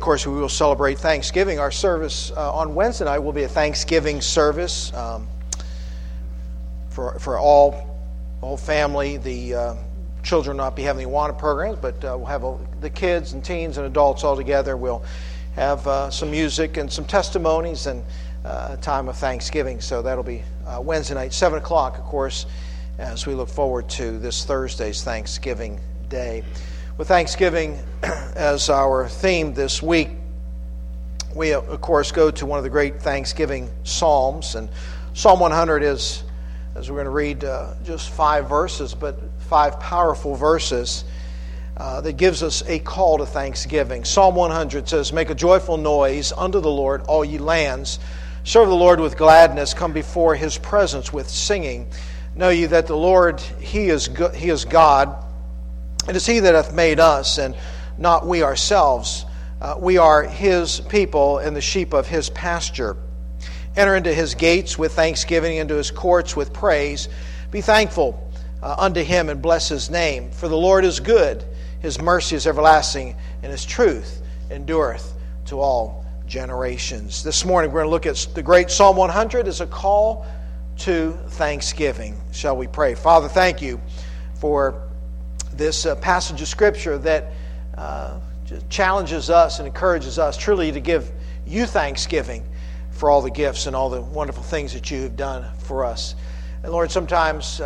course, we will celebrate Thanksgiving. Our service on Wednesday night will be a Thanksgiving service for all family. The children will not be having the Awana programs, but we'll have the kids and teens and adults all together. We'll have some music and some testimonies and a time of Thanksgiving. So that'll be Wednesday night, 7 o'clock, of course, as we look forward to this Thursday's Thanksgiving Day. With Thanksgiving as our theme this week, we, of course, go to one of the great Thanksgiving Psalms. And Psalm 100 is, as we're going to read just 5 verses, but 5 powerful verses that gives us a call to thanksgiving. Psalm 100 says, "Make a joyful noise unto the Lord, all ye lands. Serve the Lord with gladness. Come before His presence with singing. Know ye that the Lord, He is God. It is He that hath made us, and not we ourselves. We are His people, and the sheep of His pasture. Enter into His gates with thanksgiving, into His courts with praise. Be thankful unto Him, and bless His name. For the Lord is good, His mercy is everlasting, and His truth endureth to all generations." This morning we're going to look at the great Psalm 100 as a call to thanksgiving. Shall we pray? Father, thank You for this passage of Scripture that challenges us and encourages us truly to give You thanksgiving for all the gifts and all the wonderful things that You have done for us. And Lord, sometimes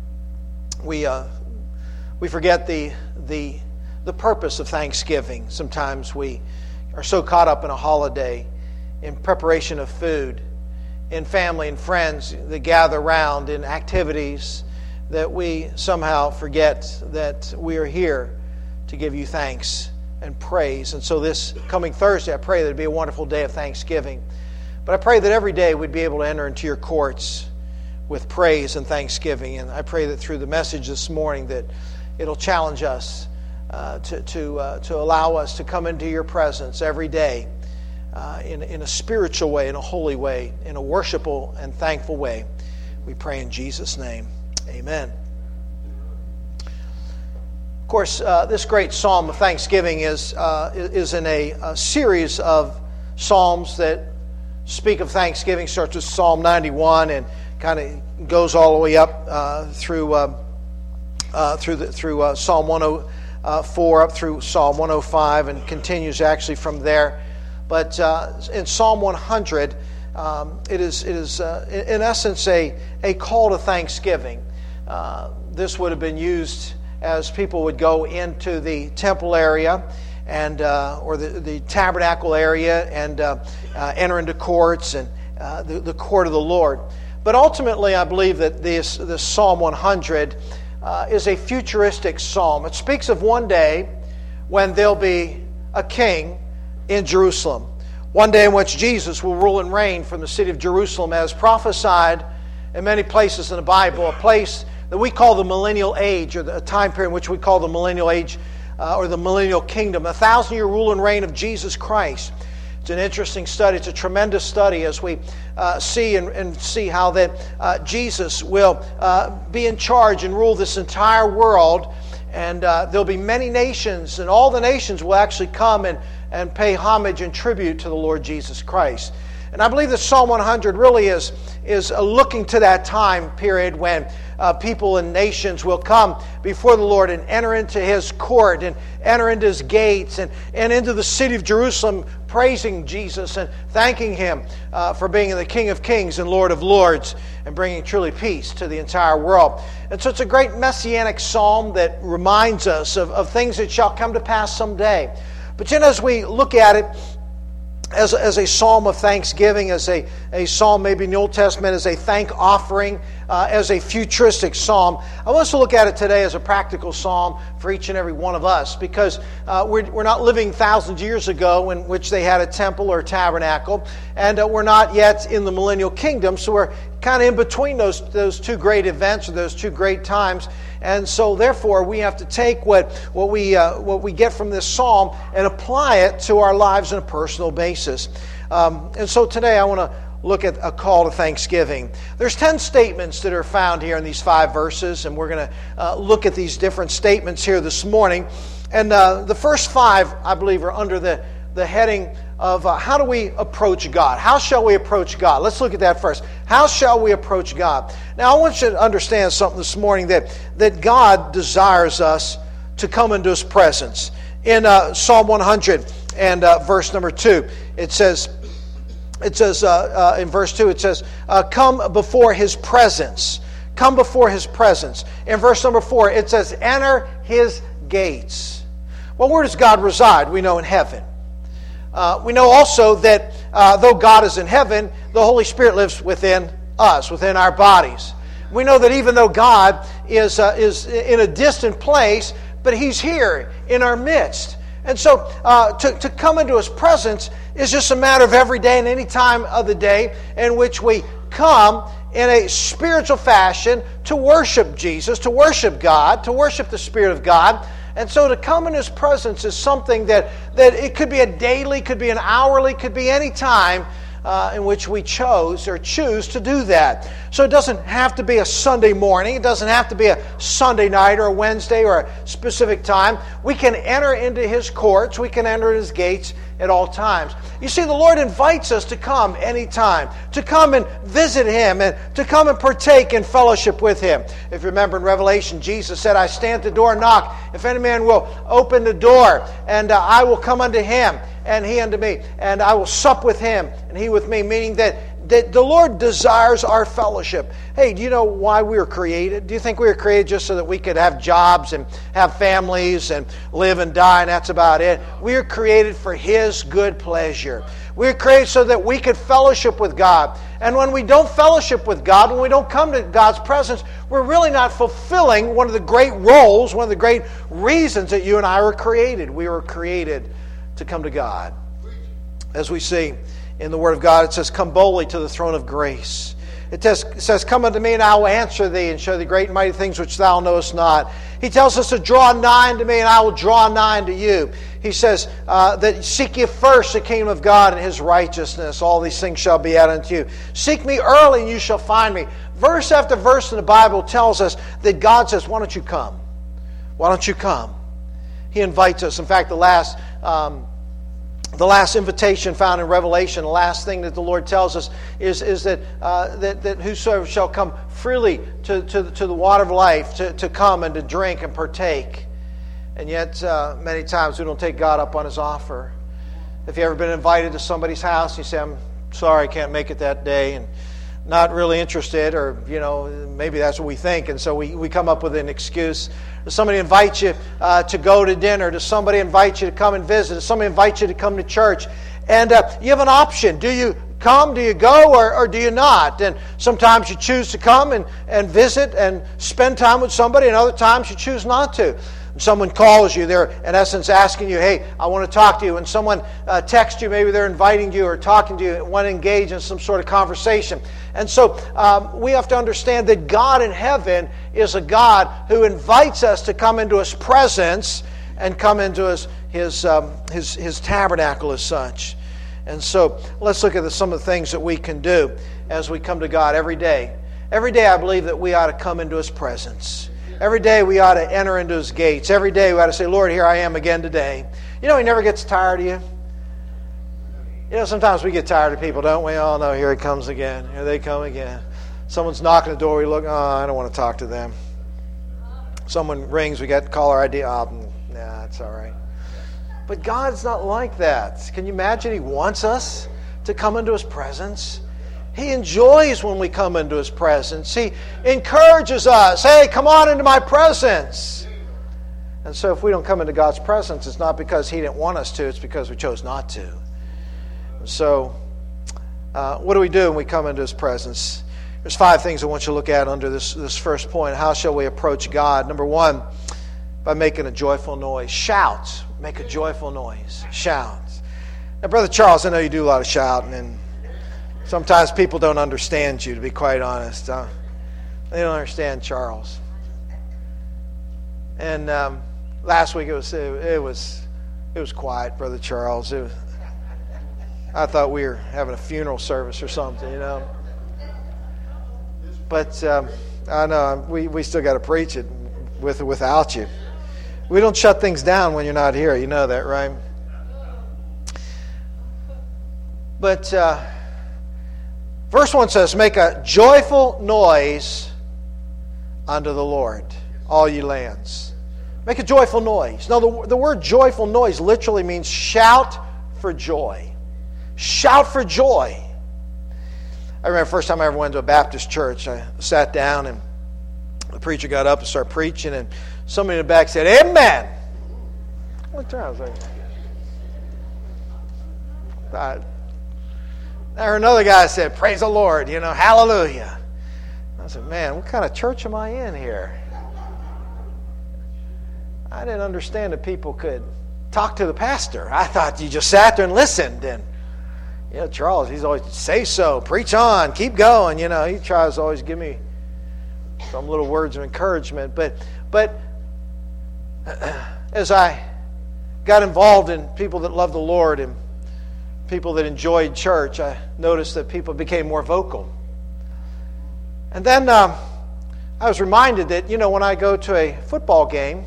we forget the purpose of thanksgiving. Sometimes we are so caught up in a holiday, in preparation of food, in family and friends that gather around, in activities, that we somehow forget that we are here to give You thanks and praise. And so this coming Thursday, I pray that it'd be a wonderful day of thanksgiving. But I pray that every day we'd be able to enter into Your courts with praise and thanksgiving. And I pray that through the message this morning that it'll challenge us to allow us to come into Your presence every day in a spiritual way, in a holy way, in a worshipful and thankful way. We pray in Jesus' name. Amen. Of course, this great psalm of thanksgiving is in a series of psalms that speak of thanksgiving. Starts with Psalm 91 and kind of goes all the way up through Psalm 104 up through Psalm 105 and continues actually from there. But in Psalm 100, it is in essence a call to thanksgiving. This would have been used as people would go into the temple area and or the tabernacle area and enter into courts and the court of the Lord. But ultimately, I believe that this Psalm 100 is a futuristic psalm. It speaks of one day when there'll be a king in Jerusalem. One day in which Jesus will rule and reign from the city of Jerusalem as prophesied in many places in the Bible, a place that we call the millennial age, or a time period in which we call the millennial age, or the millennial kingdom, 1,000-year rule and reign of Jesus Christ. It's an interesting study. It's a tremendous study as we see how that Jesus will be in charge and rule this entire world, and there'll be many nations, and all the nations will actually come and pay homage and tribute to the Lord Jesus Christ. And I believe that Psalm 100 really is looking to that time period when people and nations will come before the Lord and enter into His court and enter into His gates and into the city of Jerusalem, praising Jesus and thanking Him for being the King of Kings and Lord of Lords and bringing truly peace to the entire world. And so it's a great messianic psalm that reminds us of things that shall come to pass someday. But then as we look at it, as a psalm of thanksgiving, as a psalm maybe in the Old Testament, as a thank offering, as a futuristic psalm, I want us to look at it today as a practical psalm for each and every one of us, because we're not living thousands of years ago in which they had a temple or tabernacle, and we're not yet in the millennial kingdom, so we're kind of in between those two great events or those two great times. And so therefore we have to take what we get from this psalm and apply it to our lives on a personal basis. And so today I want to look at a call to thanksgiving. There's 10 statements that are found here in these 5 verses, and we're going to look at these different statements here this morning. And the first 5, I believe, are under the the heading of how do we approach God? How shall we approach God? Let's look at that first. How shall we approach God? Now, I want you to understand something this morning, that God desires us to come into His presence. In Psalm 100 and verse number 2, it says in verse 2, it says, come before His presence. Come before His presence. In verse number 4, it says, enter His gates. Well, where does God reside? We know in heaven. We know also that though God is in heaven, the Holy Spirit lives within us, within our bodies. We know that even though God is in a distant place, but He's here in our midst. And so to come into His presence is just a matter of every day and any time of the day in which we come in a spiritual fashion to worship Jesus, to worship God, to worship the Spirit of God. And so to come in His presence is something that it could be a daily, could be an hourly, could be any time in which we choose to do that. So it doesn't have to be a Sunday morning. It doesn't have to be a Sunday night or a Wednesday or a specific time. We can enter into His courts. We can enter His gates at all times. You see, the Lord invites us to come anytime, to come and visit Him, and to come and partake in fellowship with Him. If you remember in Revelation, Jesus said, I stand at the door and knock. If any man will open the door, and I will come unto him, and he unto me, and I will sup with him, and he with me, meaning that the Lord desires our fellowship. Hey, do you know why we were created? Do you think we were created just so that we could have jobs and have families and live and die and that's about it? We were created for His good pleasure. We were created so that we could fellowship with God. And when we don't fellowship with God, when we don't come to God's presence, we're really not fulfilling one of the great roles, one of the great reasons that you and I were created. We were created to come to God. As we see in the Word of God, it says, come boldly to the throne of grace. It says, come unto me and I will answer thee and show thee great and mighty things which thou knowest not. He tells us to draw nigh unto me and I will draw nigh unto you. He says that seek ye first the kingdom of God and His righteousness. All these things shall be added unto you. Seek me early and you shall find me. Verse after verse in the Bible tells us that God says, why don't you come? Why don't you come? He invites us. In fact, the last invitation found in Revelation, the last thing that the Lord tells us is that whosoever shall come freely to the water of life, to come and to drink and partake. And yet, many times we don't take God up on His offer. If you've ever been invited to somebody's house, you say, I'm sorry, I can't make it that day, and not really interested, or maybe that's what we think, and so we come up with an excuse. Does somebody invite you to go to dinner? Does somebody invite you to come and visit? Does somebody invite you to come to church? And you have an option. Do you come? Do you go? Or do you not? And sometimes you choose to come and visit and spend time with somebody, and other times you choose not to. Someone calls you, they're in essence asking you, hey, I want to talk to you. And someone texts you, maybe they're inviting you or talking to you, want to engage in some sort of conversation. And so we have to understand that God in heaven is a God who invites us to come into His presence and come into His tabernacle as such. And so let's look at some of the things that we can do as we come to God every day. Every day I believe that we ought to come into His presence. Every day we ought to enter into His gates. Every day we ought to say, Lord, here I am again today. He never gets tired of you. Sometimes we get tired of people, don't we? Oh, no, here He comes again. Here they come again. Someone's knocking the door. We look, I don't want to talk to them. Someone rings. We got caller ID. Nah, it's all right. But God's not like that. Can you imagine He wants us to come into His presence? He enjoys when we come into His presence. He encourages us, hey, come on into my presence. And so if we don't come into God's presence, it's not because He didn't want us to, it's because we chose not to. So what do we do when we come into His presence? There's 5 things I want you to look at under this first point. How shall we approach God? Number 1, by making a joyful noise. Shout. Make a joyful noise. Shout. Now, Brother Charles, I know you do a lot of shouting, and sometimes people don't understand you, to be quite honest. They don't understand Charles. And last week it was quiet, Brother Charles. I thought we were having a funeral service or something, But I know we still got to preach it with or without you. We don't shut things down when you're not here. You know that, right? But verse 1 says, make a joyful noise unto the Lord, all ye lands. Make a joyful noise. Now, the word joyful noise literally means shout for joy. Shout for joy. I remember the first time I ever went to a Baptist church, I sat down and the preacher got up and started preaching, and somebody in the back said, Amen. I looked around, I was like, I heard another guy said, Praise the Lord, hallelujah. I said, man, what kind of church am I in here? I didn't understand that people could talk to the pastor. I thought you just sat there and listened. And, Charles, he's always, say so, preach on, keep going. He tries to always give me some little words of encouragement. But as I got involved in people that love the Lord and people that enjoyed church, I noticed that people became more vocal. And then I was reminded that, when I go to a football game,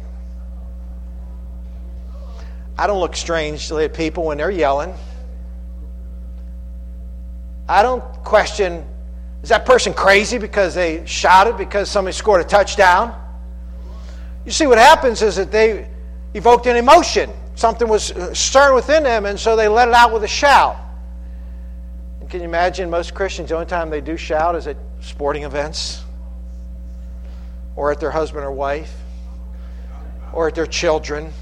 I don't look strangely at people when they're yelling. I don't question, is that person crazy because they shouted because somebody scored a touchdown? You see, what happens is that they evoked an emotion. Something was stirring within them, and so they let it out with a shout. And can you imagine most Christians, the only time they do shout is at sporting events, or at their husband or wife, or at their children.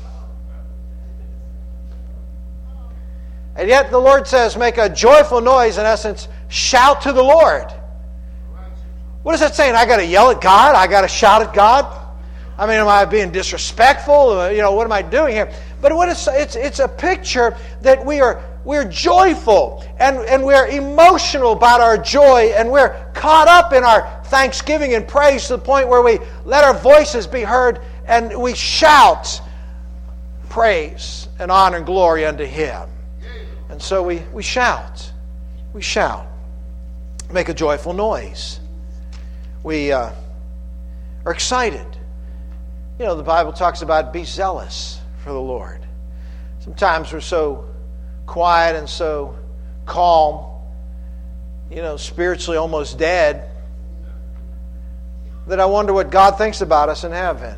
And yet the Lord says, make a joyful noise, in essence, shout to the Lord. What is that saying? I got to yell at God? I got to shout at God? I mean, am I being disrespectful? What am I doing here? But it's a picture that we're joyful and we're emotional about our joy, and we're caught up in our thanksgiving and praise to the point where we let our voices be heard and we shout praise and honor and glory unto Him. And so we shout. We shout. Make a joyful noise. We are excited. The Bible talks about be zealous for the Lord. Sometimes we're so quiet and so calm, spiritually almost dead, that I wonder what God thinks about us in heaven.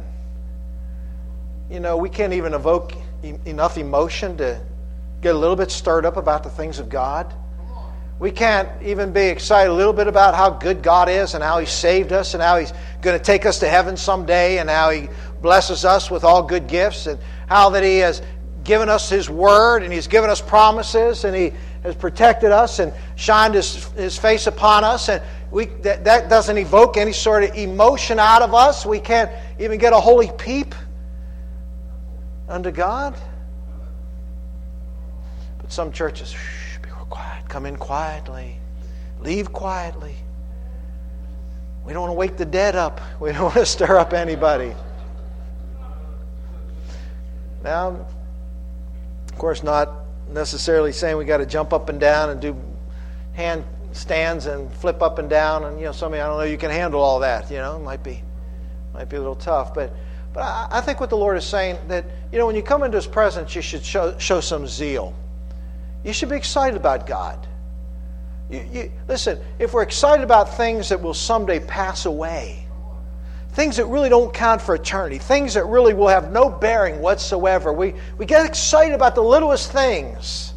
We can't even evoke enough emotion to get a little bit stirred up about the things of God. We can't even be excited a little bit about how good God is and how He saved us and how He's going to take us to heaven someday and how He blesses us with all good gifts and how that He has given us His Word and He's given us promises and He has protected us and shined His face upon us, and that doesn't evoke any sort of emotion out of us. We can't even get a holy peep unto God. But some churches, be real quiet, come in quietly, leave quietly. We don't want to wake the dead up. We don't want to stir up anybody. Now, of course, not necessarily saying we got to jump up and down and do handstands and flip up and down, and some of you, I don't know, you can handle all that. It might be a little tough, but I think what the Lord is saying, that when you come into His presence, you should show some zeal. You should be excited about God. Listen, if we're excited about things that will someday pass away, things that really don't count for eternity, things that really will have no bearing whatsoever, we get excited about the littlest things.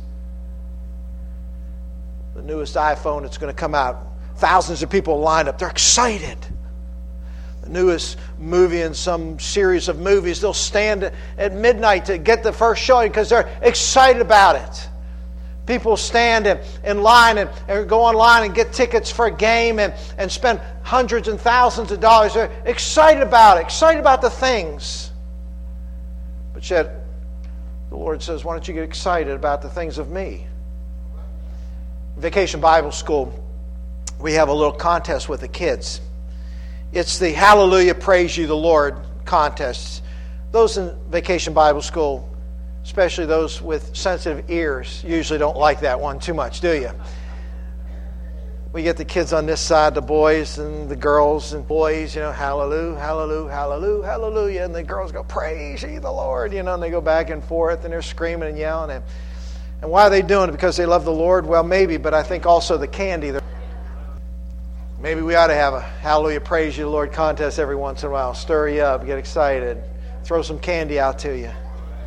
The newest iPhone that's going to come out, thousands of people lined up, they're excited. The newest movie in some series of movies, they'll stand at midnight to get the first showing because they're excited about it. People stand in line and go online and get tickets for a game and spend hundreds and thousands of dollars. They're excited about it, excited about the things. But yet, the Lord says, why don't you get excited about the things of me? Vacation Bible School, we have a little contest with the kids. It's the Hallelujah, Praise You the Lord contest. Those in Vacation Bible School, especially those with sensitive ears, usually don't like that one too much, do you? We get the kids on this side, the boys and the girls and boys, hallelujah, hallelujah, hallelujah, hallelujah. And the girls go, praise ye the Lord, and they go back and forth and they're screaming and yelling. And And why are they doing it? Because they love the Lord? Well, maybe, but I think also the candy. Maybe we ought to have a Hallelujah, Praise You, Lord contest every once in a while. Stir you up, get excited. Throw some candy out to you.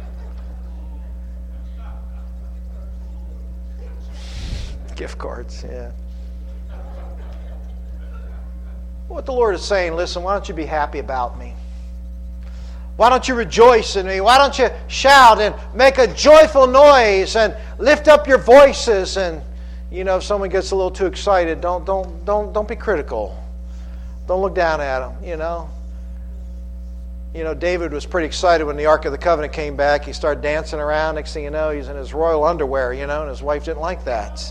Gift cards, yeah. What the Lord is saying, listen, why don't you be happy about me? Why don't you rejoice in me? Why don't you shout and make a joyful noise and lift up your voices? And, if someone gets a little too excited, don't be critical. Don't look down at them, David was pretty excited when the Ark of the Covenant came back. He started dancing around. Next thing you know, he's in his royal underwear, and his wife didn't like that.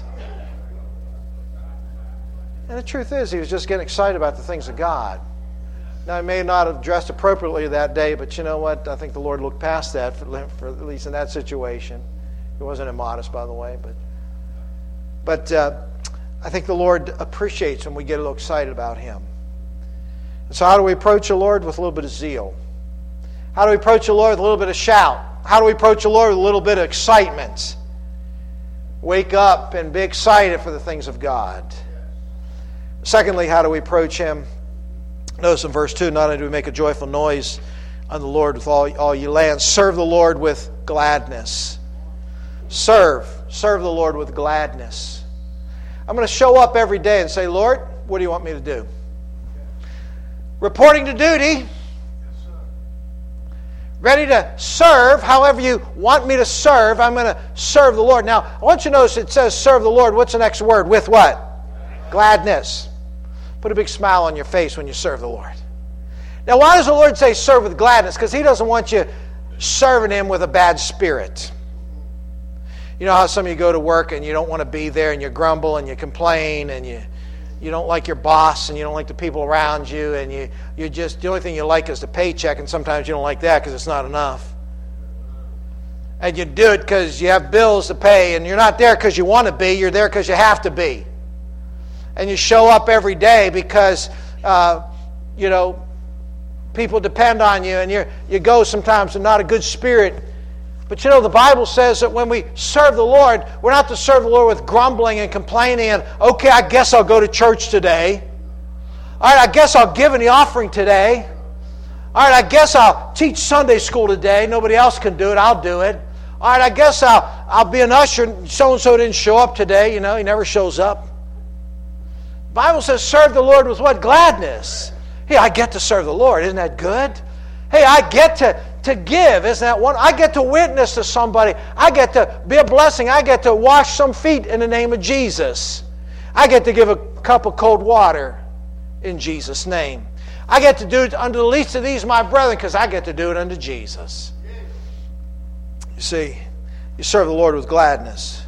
And the truth is, he was just getting excited about the things of God. Now, he may not have dressed appropriately that day, but you know what? I think the Lord looked past that, for at least in that situation. He wasn't immodest, by the way. But I think the Lord appreciates when we get a little excited about Him. And so how do we approach the Lord? With a little bit of zeal. How do we approach the Lord? With a little bit of shout. How do we approach the Lord? With a little bit of excitement. Wake up and be excited for the things of God. Secondly, how do we approach Him? Notice in verse 2, not only do we make a joyful noise unto the Lord with all ye lands, serve the Lord with gladness. Serve the Lord with gladness. I'm going to show up every day and say, Lord, what do you want me to do? Reporting to duty. Ready to serve however you want me to serve. I'm going to serve the Lord. Now, I want you to notice it says serve the Lord. What's the next word? With what? Gladness. Put a big smile on your face when you serve the Lord. Now, why does the Lord say serve with gladness? Because He doesn't want you serving Him with a bad spirit. You know how some of you go to work and you don't want to be there and you grumble and you complain and you don't like your boss and you don't like the people around you and you just, the only thing you like is the paycheck, and sometimes you don't like that because it's not enough. And you do it because you have bills to pay, and you're not there because you want to be, you're there because you have to be. And you show up every day because, people depend on you, and you go sometimes in not a good spirit. But the Bible says that when we serve the Lord, we're not to serve the Lord with grumbling and complaining and, okay, I guess I'll go to church today. All right, I guess I'll give in the offering today. All right, I guess I'll teach Sunday school today. Nobody else can do it. I'll do it. All right, I guess I'll be an usher. So-and-so didn't show up today. He never shows up. The Bible says serve the Lord with what? Gladness. Hey, I get to serve the Lord. Isn't that good? Hey, I get to give. Isn't that one? I get to witness to somebody. I get to be a blessing. I get to wash some feet in the name of Jesus. I get to give a cup of cold water in Jesus' name. I get to do it unto the least of these, my brethren, because I get to do it unto Jesus. You see, you serve the Lord with gladness.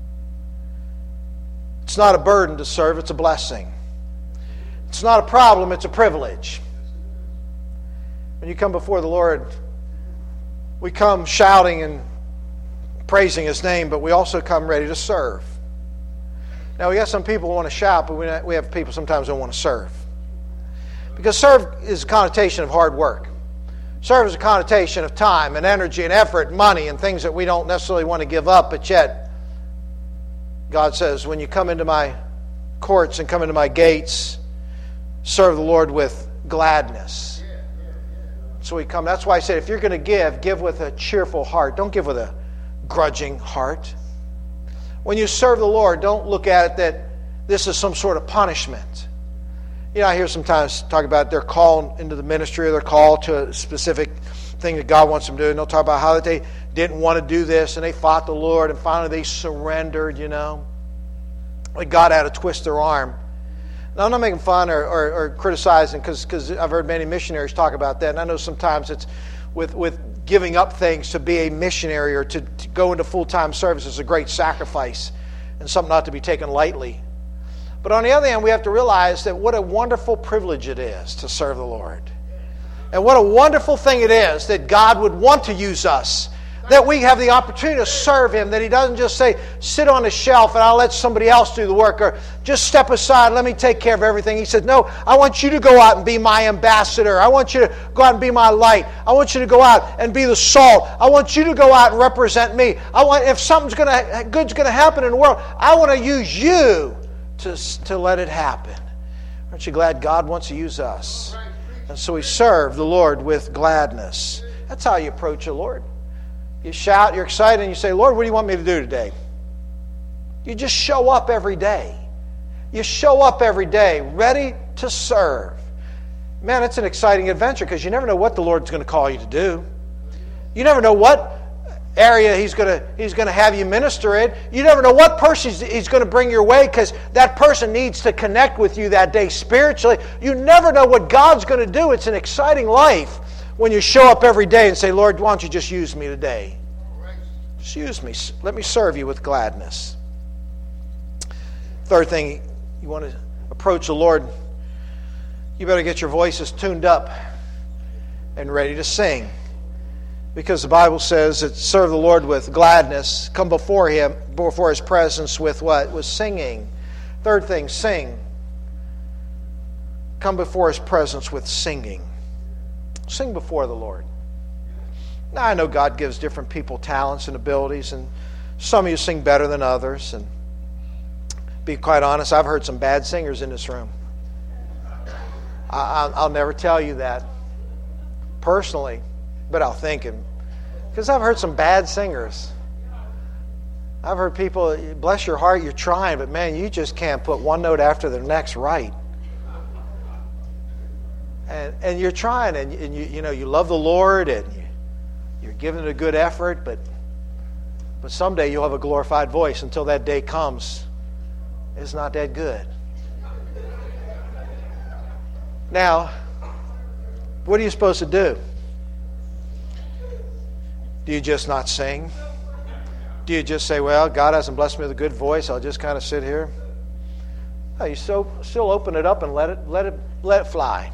It's not a burden to serve, it's a blessing. It's not a problem, it's a privilege. When you come before the Lord, we come shouting and praising His name, but we also come ready to serve. Now, we got some people who want to shout, but we have people sometimes who don't want to serve. Because serve is a connotation of hard work. Serve is a connotation of time and energy and effort and money and things that we don't necessarily want to give up, but yet God says, when you come into my courts and come into my gates, serve the Lord with gladness. So we come. That's why I said, if you're going to give with a cheerful heart. Don't give with a grudging heart. When you serve the Lord, don't look at it that this is some sort of punishment. I hear sometimes talk about their call into the ministry or their call to a specific thing that God wants them to do. And they'll talk about how they didn't want to do this and they fought the Lord and finally they surrendered, Like God had to twist their arm. Now, I'm not making fun or criticizing because I've heard many missionaries talk about that. And I know sometimes it's with giving up things to be a missionary or to go into full-time service is a great sacrifice and something not to be taken lightly. But on the other hand, we have to realize that what a wonderful privilege it is to serve the Lord. And what a wonderful thing it is that God would want to use us. That we have the opportunity to serve Him. That He doesn't just say, sit on the shelf and I'll let somebody else do the work. Or just step aside, let me take care of everything. He said, no, I want you to go out and be my ambassador. I want you to go out and be my light. I want you to go out and be the salt. I want you to go out and represent me. If something's good's going to happen in the world, I want to use you to let it happen. Aren't you glad God wants to use us? And so we serve the Lord with gladness. That's how you approach the Lord. You shout, you're excited, and you say, Lord, what do you want me to do today? You just show up every day. You show up every day ready to serve. Man, it's an exciting adventure because you never know what the Lord's going to call you to do. You never know what area He's going to have you minister in. You never know what person He's going to bring your way because that person needs to connect with you that day spiritually. You never know what God's going to do. It's an exciting life when you show up every day and say, Lord, why don't you just use me today? Just use me. Let me serve you with gladness. Third thing, you want to approach the Lord, you better get your voices tuned up and ready to sing. Because the Bible says that serve the Lord with gladness, come before Him, before His presence with what? With singing. Third thing, sing. Come before His presence with singing. Sing before the Lord. Now, I know God gives different people talents and abilities, and some of you sing better than others. And be quite honest, I've heard some bad singers in this room. I'll never tell you that personally, but I'll think it. Because I've heard some bad singers. I've heard people, bless your heart, you're trying, but man, you just can't put one note after the next right. And you're trying, and you love the Lord, and you're giving it a good effort, but someday you'll have a glorified voice. Until that day comes, it's not that good. Now, what are you supposed to do? Do you just not sing? Do you just say, well, God hasn't blessed me with a good voice, I'll just kind of sit here? No, you still open it up and let it fly.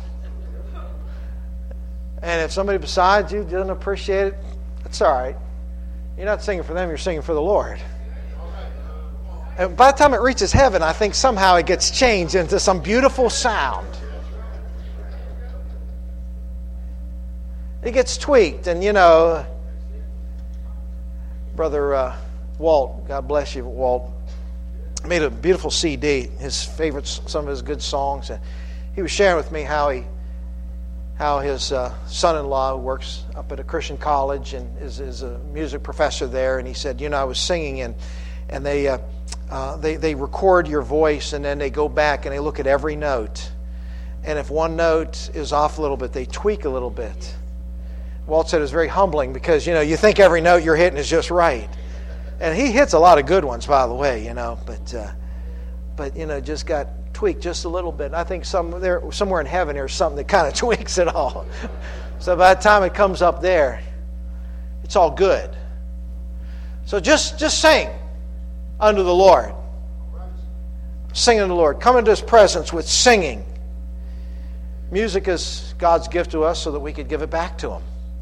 And if somebody besides you doesn't appreciate it, it's all right. You're not singing for them, you're singing for the Lord. And by the time it reaches heaven, I think somehow it gets changed into some beautiful sound. It gets tweaked, and Brother Walt, God bless you, Walt, made a beautiful CD, some of his good songs. And he was sharing with me how his son-in-law works up at a Christian college and is a music professor there. And he said, I was singing, and they record your voice, and then they go back and they look at every note. And if one note is off a little bit, they tweak a little bit. Walt said it was very humbling because, you think every note you're hitting is just right. And he hits a lot of good ones, by the way, but just got tweaked just a little bit. And I think somewhere in heaven there's something that kind of tweaks it all. So by the time it comes up there, it's all good. So just sing unto the Lord. Sing unto the Lord. Come into His presence with singing. Music is God's gift to us so that we could give it back to Him.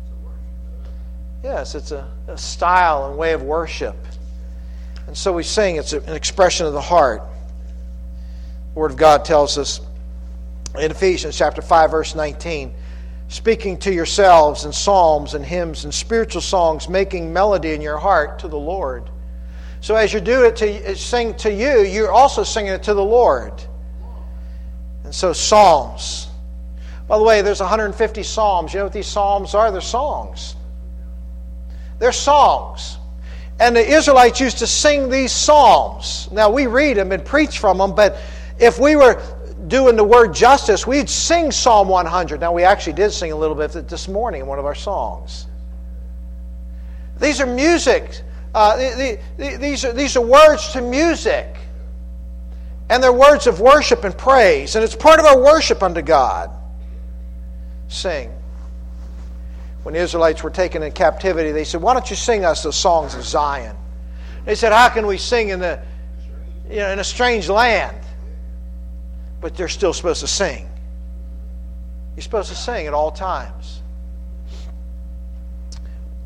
Yes, it's a style and way of worship. And so we sing. It's an expression of the heart. The Word of God tells us in Ephesians chapter 5, verse 19, speaking to yourselves in psalms and hymns and spiritual songs, making melody in your heart to the Lord. So as you do it sing to you, you're also singing it to the Lord. And so psalms. By the way, there's 150 psalms. You know what these psalms are? They're songs. They're songs. And the Israelites used to sing these psalms. Now, we read them and preach from them, but if we were doing the word justice, we'd sing Psalm 100. Now, we actually did sing a little bit this morning in one of our songs. These are music. These are words to music. And they're words of worship and praise. And it's part of our worship unto God. Sing. When the Israelites were taken in captivity, they said, why don't you sing us the songs of Zion? They said, how can we sing in a strange land? But they're still supposed to sing. You're supposed to sing at all times.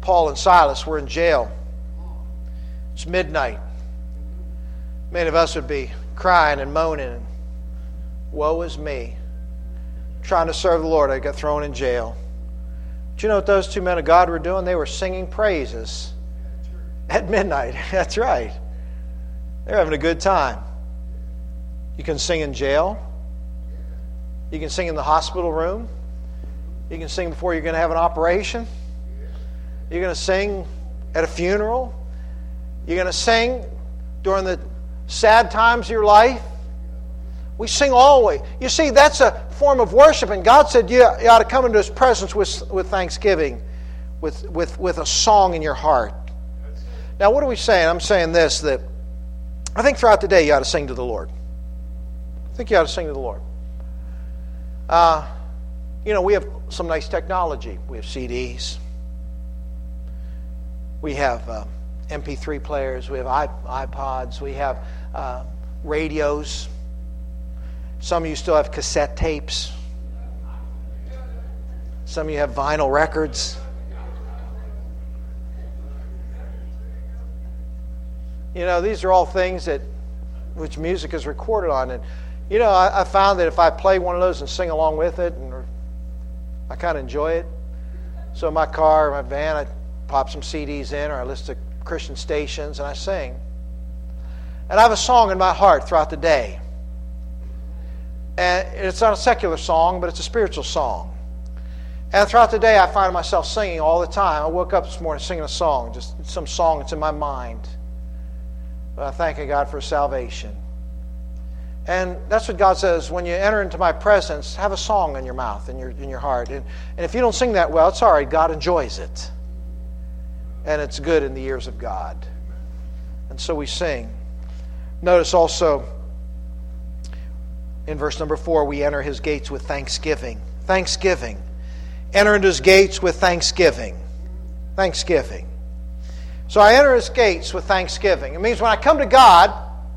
Paul and Silas were in jail. It's midnight. Many of us would be crying and moaning, and woe is me. Trying to serve the Lord, I got thrown in jail. Do you know what those two men of God were doing? They were singing praises at midnight. That's right. They're having a good time. You can sing in jail. You can sing in the hospital room. You can sing before you're going to have an operation. You're going to sing at a funeral. You're going to sing during the sad times of your life. We sing always. You see, that's a form of worship, and God said you ought to come into His presence with thanksgiving, with a song in your heart. Now, what are we saying? I'm saying this, that I think throughout the day you ought to sing to the Lord. I think you ought to sing to the Lord. We have some nice technology. We have CDs. We have MP3 players. We have iPods. We have radios. Some of you still have cassette tapes. Some of you have vinyl records. These are all things which music is recorded on. And, I found that if I play one of those and sing along with it, and I kind of enjoy it. So in my car, my van, I pop some CDs in, or I listen to Christian stations, and I sing. And I have a song in my heart throughout the day. And it's not a secular song, but it's a spiritual song. And throughout the day, I find myself singing all the time. I woke up this morning singing a song, just some song that's in my mind. But I thank God for salvation. And that's what God says, when you enter into my presence, have a song in your mouth, in your heart. And if you don't sing that well, it's all right. God enjoys it. And it's good in the ears of God. And so we sing. Notice also, in verse number 4, we enter His gates with thanksgiving. Thanksgiving. Enter into His gates with thanksgiving. Thanksgiving. So I enter His gates with thanksgiving. It means when I come to God,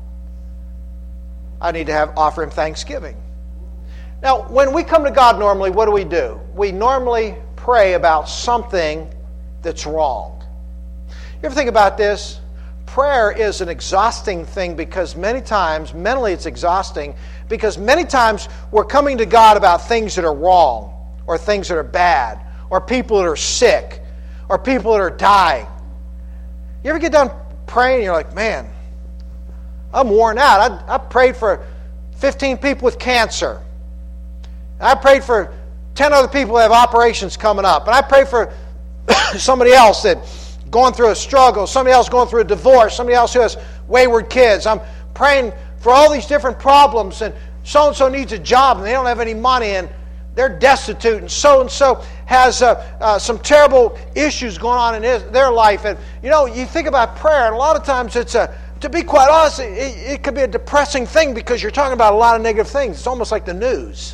I need to offer Him thanksgiving. Now, when we come to God normally, what do? We normally pray about something that's wrong. You ever think about this? Prayer is an exhausting thing because many times, mentally it's exhausting, because many times we're coming to God about things that are wrong, or things that are bad, or people that are sick, or people that are dying. You ever get done praying and you're like, man, I'm worn out. I prayed for 15 people with cancer. I prayed for 10 other people that have operations coming up. And I prayed for somebody else that's going through a struggle, somebody else going through a divorce, somebody else who has wayward kids. I'm praying for all these different problems, and so-and-so needs a job and they don't have any money and they're destitute, and so has some terrible issues going on in their life. And you think about prayer, and a lot of times it's to be quite honest, it could be a depressing thing because you're talking about a lot of negative things. It's almost like the news.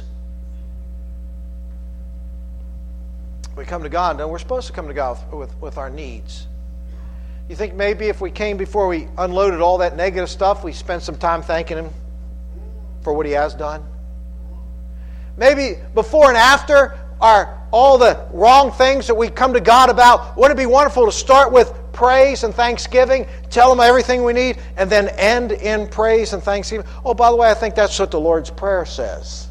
We come to God, and we're supposed to come to God with our needs. You think maybe if we came before we unloaded all that negative stuff, we spent some time thanking Him for what He has done? Maybe before and after all the wrong things that we come to God about, wouldn't it be wonderful to start with praise and thanksgiving, tell Him everything we need, and then end in praise and thanksgiving? Oh, by the way, I think that's what the Lord's Prayer says.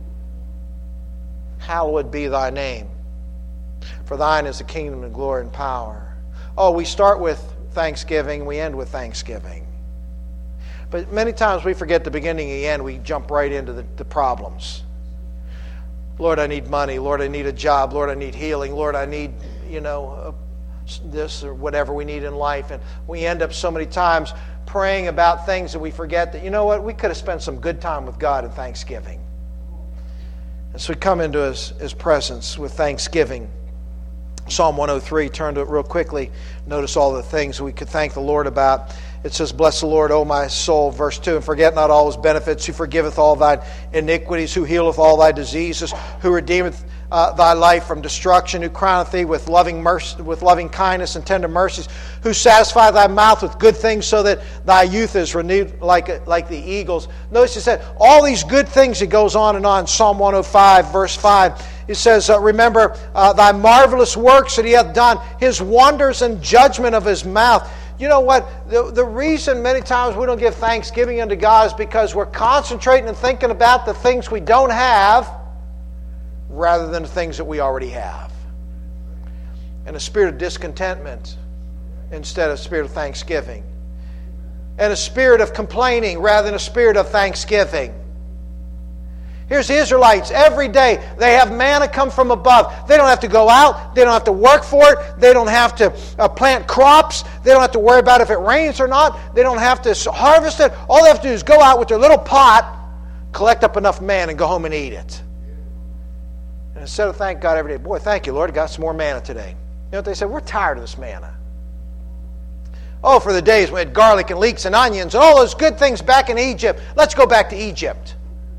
Hallowed be Thy name, for Thine is the kingdom and glory and power. Oh, we start with thanksgiving, we end with thanksgiving. But many times we forget the beginning and the end. We jump right into the problems. Lord, I need money. Lord, I need a job. Lord, I need healing. Lord, I need, this or whatever we need in life. And we end up so many times praying about things that we forget that, we could have spent some good time with God in thanksgiving. And so we come into His presence with thanksgiving. Psalm 103, turn to it real quickly. Notice all the things we could thank the Lord about. It says, bless the Lord, O my soul. Verse 2, and forget not all His benefits, who forgiveth all thy iniquities, who healeth all thy diseases, who redeemeth thy life from destruction, who crowneth thee with loving mercy, with loving kindness and tender mercies, who satisfieth thy mouth with good things, so that thy youth is renewed like the eagles. Notice he said all these good things. It goes on and on. Psalm 105, verse 5. He says, remember thy marvelous works that he hath done, his wonders and judgment of his mouth. You know what? The reason many times we don't give thanksgiving unto God is because we're concentrating and thinking about the things we don't have rather than the things that we already have. And a spirit of discontentment instead of a spirit of thanksgiving. And a spirit of complaining rather than a spirit of thanksgiving. Here's the Israelites. Every day they have manna come from above. They don't have to go out. They don't have to work for it. They don't have to plant crops. They don't have to worry about if it rains or not. They don't have to harvest it. All they have to do is go out with their little pot, collect up enough manna, and go home and eat it. And instead of thank God every day, boy, thank you, Lord, I got some more manna today. You know what they said? We're tired of this manna. Oh, for the days when we had garlic and leeks and onions and all those good things back in Egypt. Let's go back to Egypt.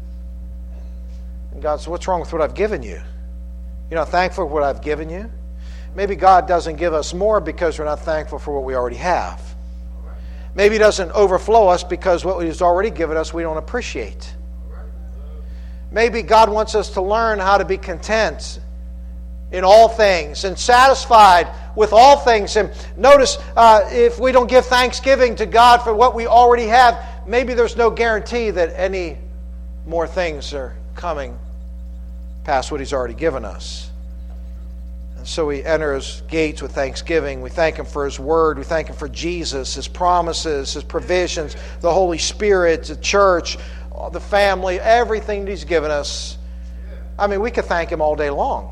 And God said, what's wrong with what I've given you? You're not thankful for what I've given you? Maybe God doesn't give us more because we're not thankful for what we already have. Maybe He doesn't overflow us because what He's already given us we don't appreciate. Maybe God wants us to learn how to be content in all things and satisfied with all things. And notice, if we don't give thanksgiving to God for what we already have, maybe there's no guarantee that any more things are coming past what He's already given us. And so we enter His gates with thanksgiving. We thank Him for His Word. We thank Him for Jesus, His promises, His provisions, the Holy Spirit, the church, the family, everything that He's given us. I mean, we could thank Him all day long.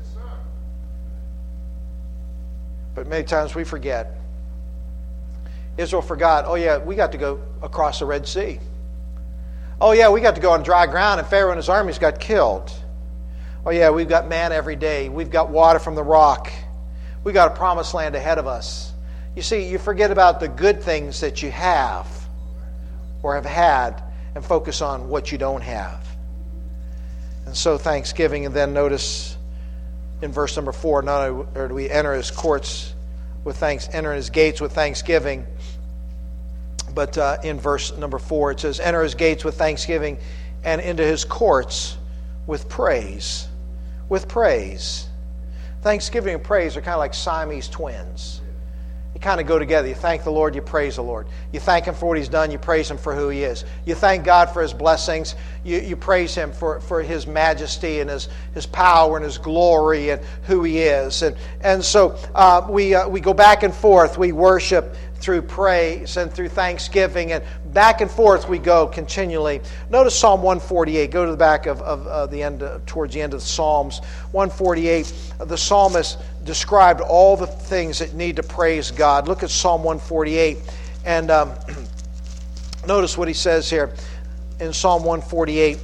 But many times we forget. Israel forgot, oh yeah, we got to go across the Red Sea. Oh yeah, we got to go on dry ground and Pharaoh and his armies got killed. Oh yeah, we've got manna every day. We've got water from the rock. We've got a promised land ahead of us. You see, you forget about the good things that you have or have had and focus on what you don't have. And so thanksgiving, and then notice in verse number 4, not only do we enter His courts with enter His gates with thanksgiving, but in verse number 4 it says, enter His gates with thanksgiving and into His courts with praise. With praise. Thanksgiving and praise are kind of like Siamese twins. You kind of go together. You thank the Lord, you praise the Lord. You thank Him for what He's done, you praise Him for who He is. You thank God for His blessings, you praise Him for His majesty and His power and His glory and who He is. And so we go back and forth. We worship through praise and through thanksgiving, and back and forth we go continually. Notice Psalm 148. Go to the back of the end, towards the end of the Psalms. 148, the psalmist described all the things that need to praise God. Look at Psalm 148, and notice what he says here in Psalm 148.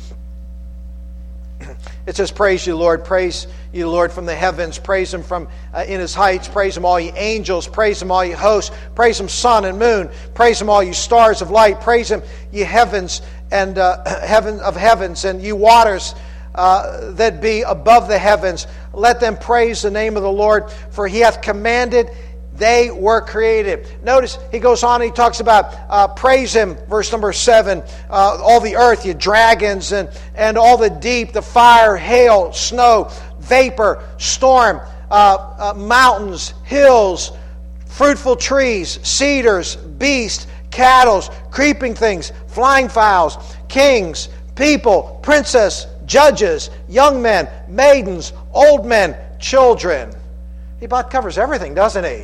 It says, praise you, Lord. Praise you, Lord, from the heavens. Praise Him from in His heights. Praise Him, all ye angels. Praise Him, all ye hosts. Praise Him, sun and moon. Praise Him, all you stars of light. Praise Him, ye heavens and heaven of heavens, and ye waters that be above the heavens. Let them praise the name of the Lord, for He hath commanded, they were created. Notice he goes on and he talks about praise Him, verse number 7, all the earth, you dragons, and all the deep, the fire, hail, snow, vapor, storm, mountains, hills, fruitful trees, cedars, beasts, cattle, creeping things, flying fowls, kings, people, princes, judges, young men, maidens, old men, children. He about covers everything, doesn't He?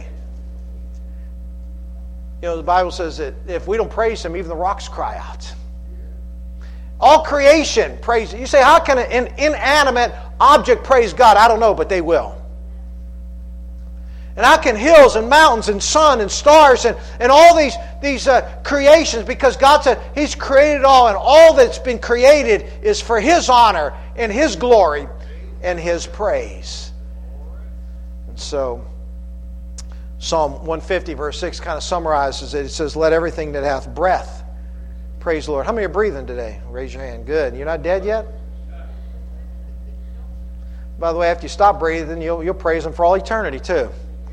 You know, the Bible says that if we don't praise Him, even the rocks cry out. All creation praise. You say, how can an inanimate object praise God? I don't know, but they will. And how can hills and mountains and sun and stars and all these creations, because God said He's created all, and all that's been created is for His honor and His glory and His praise. And so Psalm 150 verse 6 kind of summarizes it. It says, let everything that hath breath praise the Lord. How many are breathing today? Raise your hand. Good. You're not dead yet? By the way, after you stop breathing, you'll praise Him for all eternity too.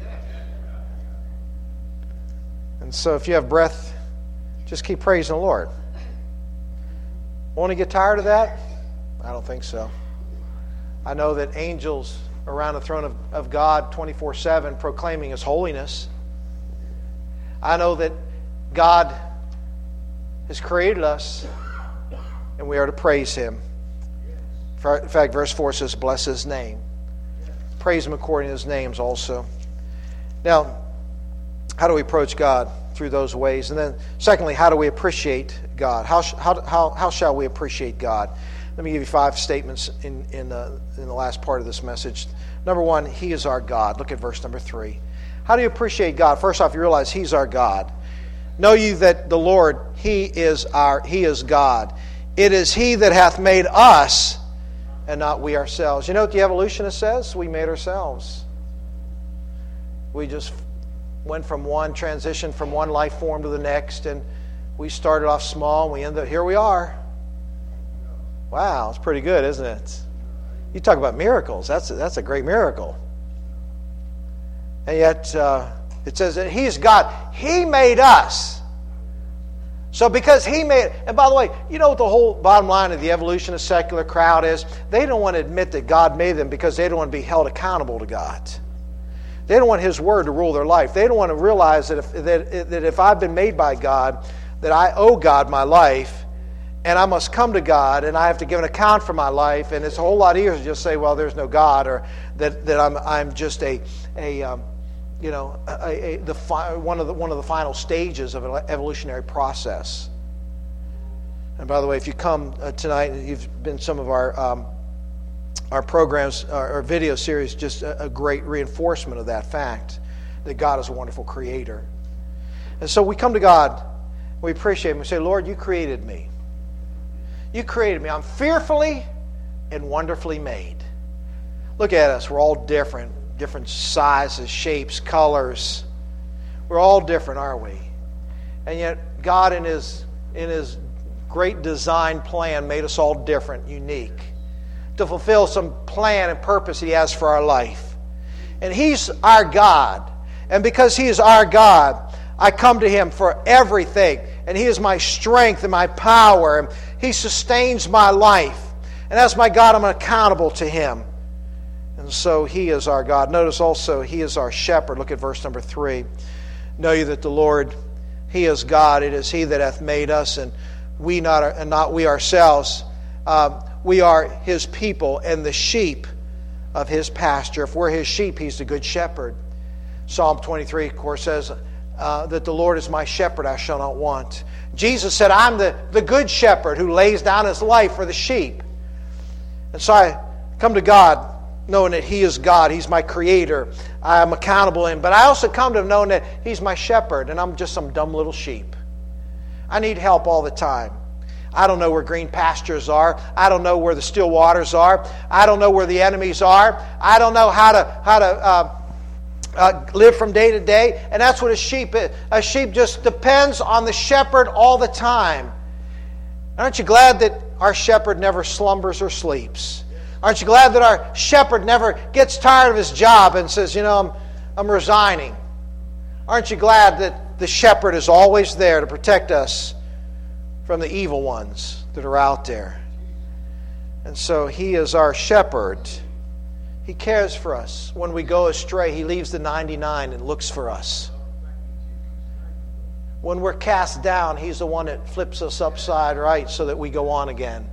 And so if you have breath, just keep praising the Lord. Want to get tired of that? I don't think so. I know that angels are around the throne of God 24/7 proclaiming His holiness. I know that God has created us and we are to praise Him. In fact, verse 4 says, bless His name. Praise Him according to His names also. Now, how do we approach God? Through those ways. And then, secondly, how do we appreciate God? How shall we appreciate God? Let me give you 5 statements in the last part of this message. Number 1, He is our God. Look at verse number 3. How do you appreciate God? First off, you realize He's our God. Know ye that the Lord, He is God. It is He that hath made us, and not we ourselves. You know what the evolutionist says? We made ourselves. We just went from transition from one life form to the next, and we started off small, and we ended up, here we are. Wow, it's pretty good, isn't it? You talk about miracles. That's a great miracle. And yet, it says that He's God. He made us. So because He made... And by the way, you know what the whole bottom line of the evolutionist secular crowd is? They don't want to admit that God made them because they don't want to be held accountable to God. They don't want His Word to rule their life. They don't want to realize that if I've been made by God, that I owe God my life, and I must come to God, and I have to give an account for my life, and it's a whole lot easier to just say, well, there's no God, or that I'm just one of the final stages of an evolutionary process. And by the way, if you come tonight, you've been some of our programs, our video series, just a great reinforcement of that fact, that God is a wonderful creator. And so we come to God, we appreciate Him, we say, Lord, You created me. You created me. I'm fearfully and wonderfully made. Look at us. We're all different sizes, shapes, colors. We're all different, aren't we? And yet God in His great design plan made us all different, unique, to fulfill some plan and purpose He has for our life. And He's our God. And because He is our God, I come to Him for everything. And He is my strength and my power. And He sustains my life. And as my God, I'm accountable to Him. And so He is our God. Notice also, He is our shepherd. Look at verse number 3. Know ye that the Lord, He is God. It is He that hath made us, and not we ourselves. We are His people and the sheep of His pasture. If we're His sheep, He's the good shepherd. Psalm 23, of course, says that the Lord is my shepherd, I shall not want. Jesus said, I'm the good shepherd who lays down His life for the sheep. And so I come to God knowing that He is God. He's my creator. I'm accountable to Him. But I also come to Him knowing that He's my shepherd and I'm just some dumb little sheep. I need help all the time. I don't know where green pastures are. I don't know where the still waters are. I don't know where the enemies are. I don't know how to live from day to day. And that's what a sheep is. A sheep just depends on the shepherd all the time. Aren't you glad that our shepherd never slumbers or sleeps? Aren't you glad that our shepherd never gets tired of his job and says, I'm resigning? Aren't you glad that the shepherd is always there to protect us from the evil ones that are out there? And so He is our shepherd. He cares for us. When we go astray, He leaves the 99 and looks for us. When we're cast down, He's the one that flips us upside right so that we go on again.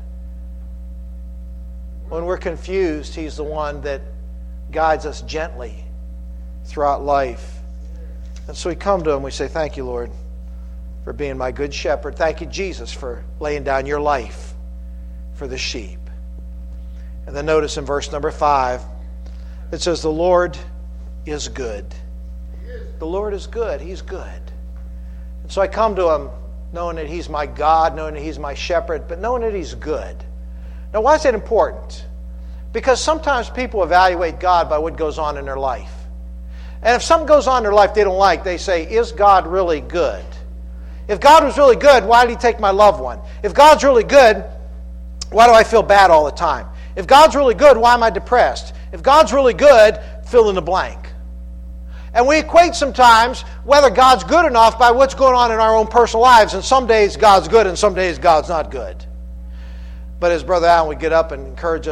When we're confused, He's the one that guides us gently throughout life. And so we come to Him, we say, thank you, Lord, for being my good shepherd. Thank you, Jesus, for laying down your life for the sheep. And then notice in verse number 5, it says, the Lord is good. The Lord is good. He's good. And so I come to Him knowing that He's my God, knowing that He's my shepherd, but knowing that He's good. Now, why is that important? Because sometimes people evaluate God by what goes on in their life. And if something goes on in their life they don't like, they say, is God really good? If God was really good, why did He take my loved one? If God's really good, why do I feel bad all the time? If God's really good, why am I depressed? If God's really good, fill in the blank. And we equate sometimes whether God's good enough by what's going on in our own personal lives. And some days God's good and some days God's not good. But as Brother Allen would get up and encourage us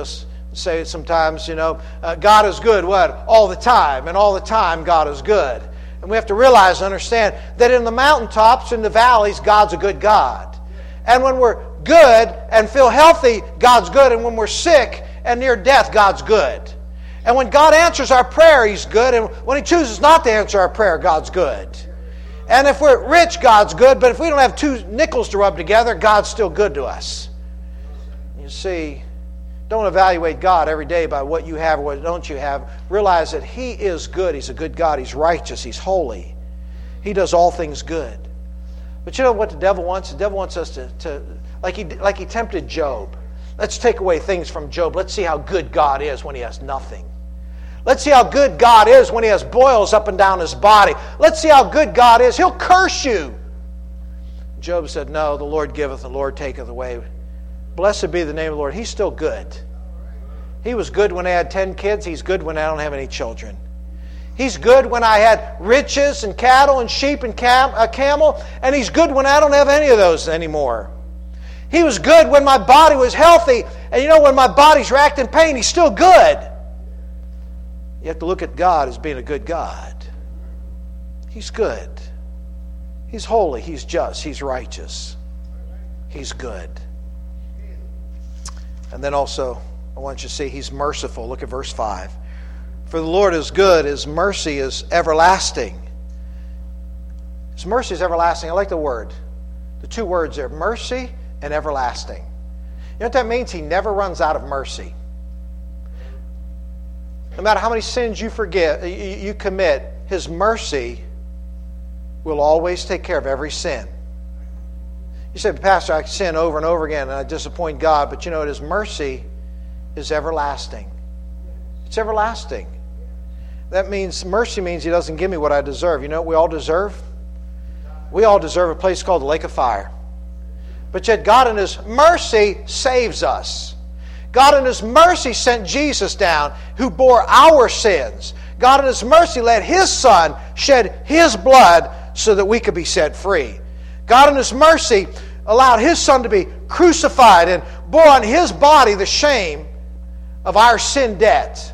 Say sometimes, God is good, what? All the time. And all the time, God is good. And we have to realize and understand that in the mountaintops, in the valleys, God's a good God. And when we're good and feel healthy, God's good. And when we're sick and near death, God's good. And when God answers our prayer, He's good. And when He chooses not to answer our prayer, God's good. And if we're rich, God's good. But if we don't have two nickels to rub together, God's still good to us. You see, don't evaluate God every day by what you have or what don't you have. Realize that He is good. He's a good God. He's righteous. He's holy. He does all things good. But you know what the devil wants? The devil wants us to like he tempted Job. Let's take away things from Job. Let's see how good God is when he has nothing. Let's see how good God is when he has boils up and down his body. Let's see how good God is. He'll curse you. Job said, no, the Lord giveth and the Lord taketh away. Blessed be the name of the Lord. He's still good. He was good when I had 10 kids. He's good when I don't have any children. He's good when I had riches and cattle and sheep and a camel. And He's good when I don't have any of those anymore. He was good when my body was healthy. And when my body's racked in pain, He's still good. You have to look at God as being a good God. He's good. He's holy. He's just. He's righteous. He's good. And then also, I want you to see He's merciful. Look at verse 5. For the Lord is good. His mercy is everlasting. His mercy is everlasting. I like the word. The two words there, mercy and everlasting. You know what that means? He never runs out of mercy. No matter how many sins you commit, His mercy will always take care of every sin. You say, Pastor, I sin over and over again and I disappoint God, but you know what? His mercy is everlasting. It's everlasting. That means, mercy means He doesn't give me what I deserve. You know what we all deserve? We all deserve a place called the lake of fire. But yet God in His mercy saves us. God in His mercy sent Jesus down who bore our sins. God in His mercy let His Son shed His blood so that we could be set free. God in His mercy allowed His Son to be crucified and bore on His body the shame of our sin debt.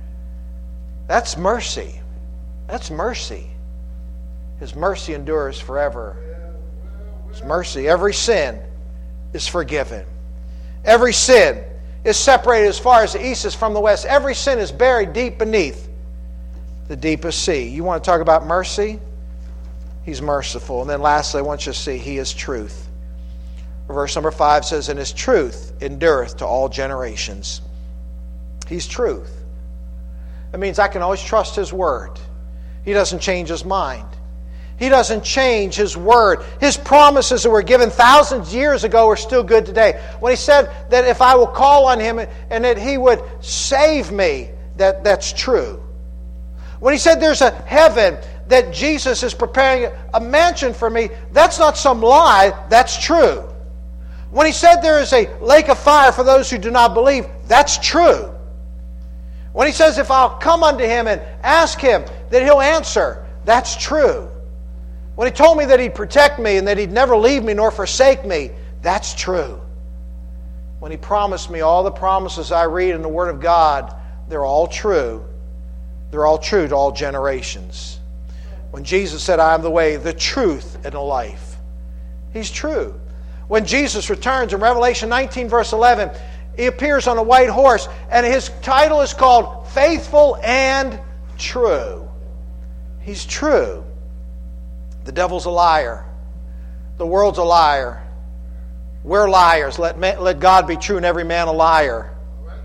That's mercy. That's mercy. His mercy endures forever. His mercy, every sin is forgiven. Every sin is separated as far as the east is from the west. Every sin is buried deep beneath the deepest sea. You want to talk about mercy? He's merciful. And then lastly, I want you to see He is truth. Verse number 5 says, and His truth endureth to all generations. He's truth. That means I can always trust His word. He doesn't change His mind. He doesn't change His word. His promises that were given thousands of years ago are still good today. When He said that if I will call on Him and that He would save me, that's true. When He said there's a heaven that Jesus is preparing a mansion for me, that's not some lie, that's true. When He said there is a lake of fire for those who do not believe, that's true. When He says if I'll come unto Him and ask Him that He'll answer, that's true. When He told me that He'd protect me and that He'd never leave me nor forsake me, that's true. When He promised me all the promises I read in the Word of God, they're all true. They're all true to all generations. When Jesus said, I am the way, the truth, and the life, He's true. When Jesus returns in Revelation 19, verse 11, He appears on a white horse, and His title is called Faithful and True. He's true. The devil's a liar. The world's a liar. We're liars. Let God be true and every man a liar.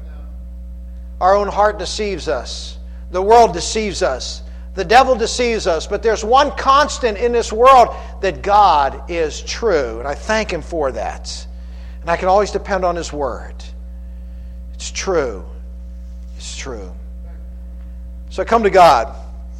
Our own heart deceives us. The world deceives us. The devil deceives us. But there's one constant in this world, that God is true. And I thank Him for that. And I can always depend on His word. It's true. It's true. So I come to God.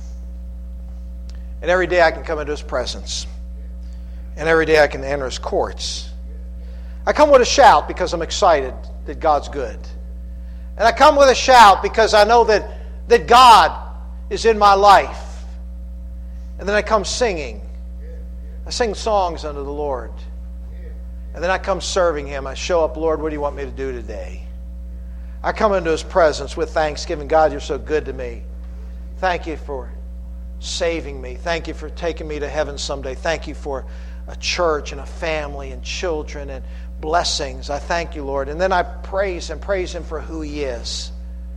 And every day I can come into His presence. And every day I can enter His courts. I come with a shout because I'm excited that God's good. And I come with a shout because I know that God is in my life. And then I come singing. I sing songs unto the Lord. And then I come serving Him. I show up, Lord, what do you want me to do today? I come into His presence with thanksgiving. God, You're so good to me. Thank You for saving me. Thank You for taking me to heaven someday. Thank You for a church and a family and children and blessings. I thank You, Lord. And then I praise Him for who He is.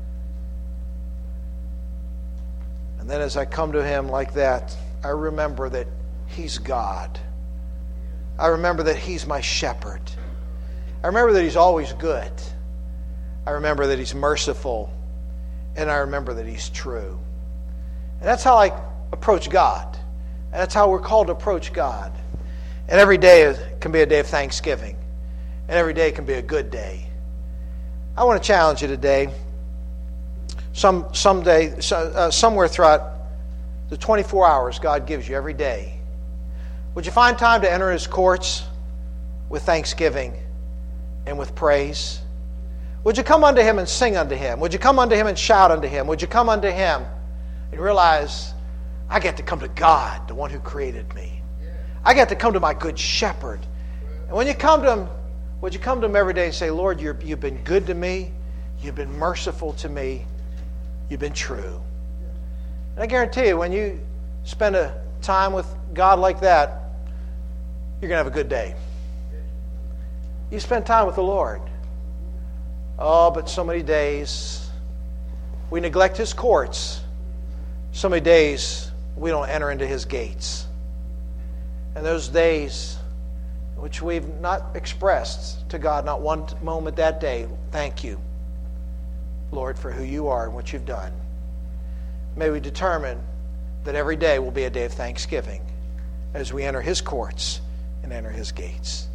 And then as I come to Him like that, I remember that He's God. I remember that He's my shepherd. I remember that He's always good. I remember that He's merciful. And I remember that He's true. And that's how I approach God. And that's how we're called to approach God. And every day can be a day of thanksgiving. And every day can be a good day. I want to challenge you today. Somewhere throughout the 24 hours God gives you every day, would you find time to enter His courts with thanksgiving and with praise? Would you come unto Him and sing unto Him? Would you come unto Him and shout unto Him? Would you come unto Him and realize, I get to come to God, the one who created me. I get to come to my good shepherd. And when you come to Him, would you come to Him every day and say, Lord, You've been good to me. You've been merciful to me. You've been true. And I guarantee you, when you spend a time with God like that, you're going to have a good day. You spend time with the Lord. Oh, but so many days we neglect His courts. So many days we don't enter into His gates. And those days which we've not expressed to God, not one moment that day, thank You, Lord, for who You are and what You've done. May we determine that every day will be a day of thanksgiving as we enter His courts and enter His gates.